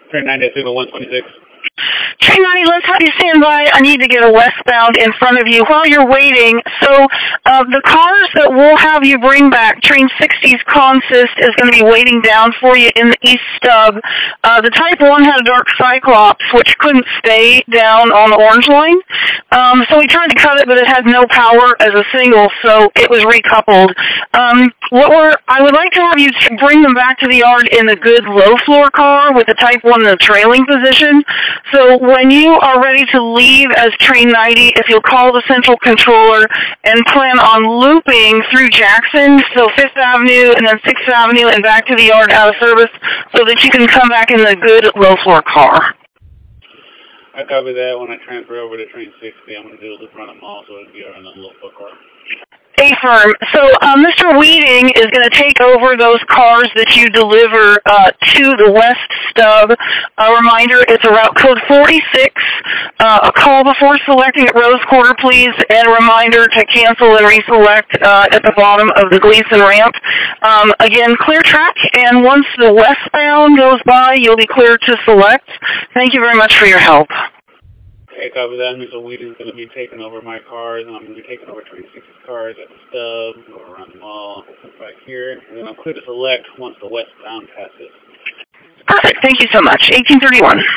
Train 90 at Signal 126. Train 90, let's have you stand by. I need to get a westbound in front of you while you're waiting. So the cars that we'll have you bring back, Train 60's Consist is going to be waiting down for you in the east stub. The Type 1 had a dark Cyclops, which couldn't stay down on the orange line. So we tried to cut it, but it had no power as a single, so it was recoupled. I would like to have you bring them back to the yard in the good low-floor car with the Type 1 in the trailing position. So when you are ready to leave as Train 90, if you'll call the central controller and plan on looping through Jackson, so 5th Avenue and then 6th Avenue and back to the yard out of service so that you can come back in the good low-floor car. I copy that. When I transfer over to Train 60, I'm going to do the front of them all so it'll be in the low-floor car. Affirm. So Mr. Weeding is going to take over those cars that you deliver to the west stub. A reminder, it's a route code 46. A call before selecting at Rose Quarter, please, and a reminder to cancel and reselect at the bottom of the Gleason ramp. Again, clear track, and once the westbound goes by, you'll be cleared to select. Thank you very much for your help. Okay, copy that. Mr. Weeding's going to be taking over my cars, and I'm going to be taking over Train 60's cars at the stub, go around them all, back here, and then I'll clear to select once the westbound passes. Perfect. Thank you so much. 1831.